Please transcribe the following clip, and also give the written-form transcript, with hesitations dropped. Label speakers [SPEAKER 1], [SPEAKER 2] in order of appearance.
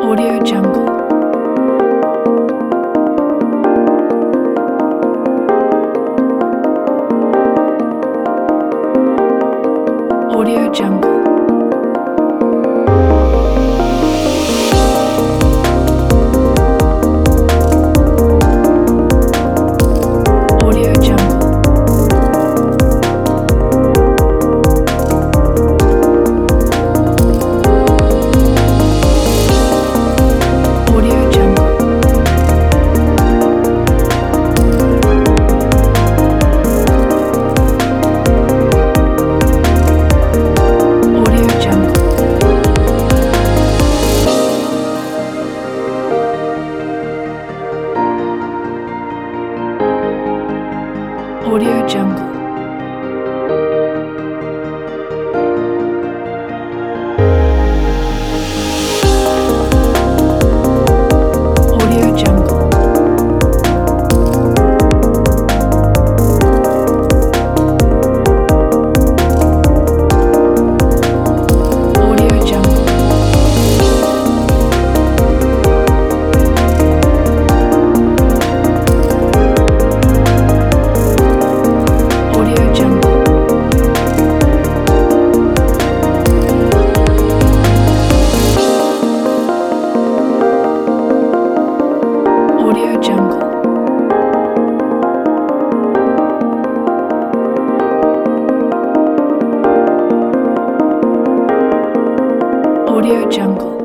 [SPEAKER 1] Audio Jungle. Audio Jungle. Audio Jungle. Audio Jungle. Audio Jungle. Audio Jungle. Audio Jungle. Audio Jungle. Audio Jungle. Audio Jungle. Audio Jungle.